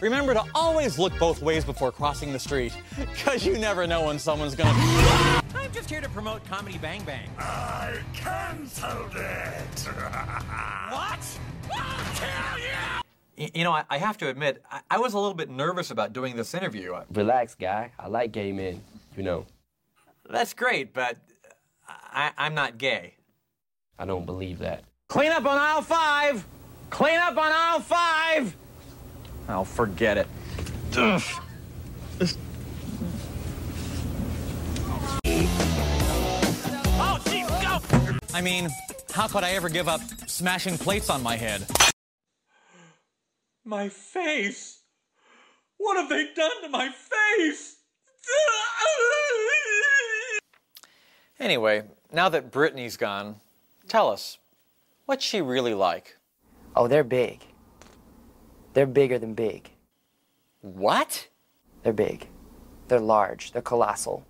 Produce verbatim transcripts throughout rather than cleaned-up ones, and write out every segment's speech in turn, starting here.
remember to always look both ways before crossing the street, because you never know when someone's gonna... I'm just here to promote Comedy Bang Bang. I canceled it! What? Hell yeah! You know, I, I have to admit, I, I was a little bit nervous about doing this interview. Relax, guy. I like gay men, you know. That's great, but I, I'm not gay. I don't believe that. Clean up on aisle five! Clean up on aisle five! Oh, forget it. Ugh. Oh, geez, go! I mean, how could I ever give up smashing plates on my head? My face! What have they done to my face? Anyway, now that Brittany's gone, tell us, what's she really like? Oh, they're big. They're bigger than big. What? They're big. They're large. They're colossal.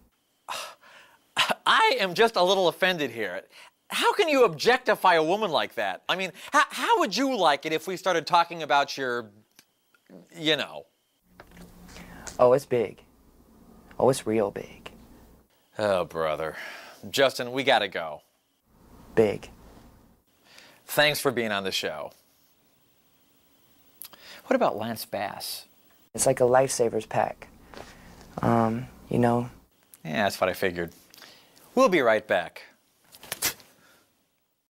I am just a little offended here. How can you objectify a woman like that? I mean, how, how would you like it if we started talking about your, you know? Oh, it's big. Oh, it's real big. Oh, brother. Justin, we gotta go. Big. Thanks for being on the show. What about Lance Bass? It's like a lifesavers pack. Um, you know. Yeah, that's what I figured. We'll be right back.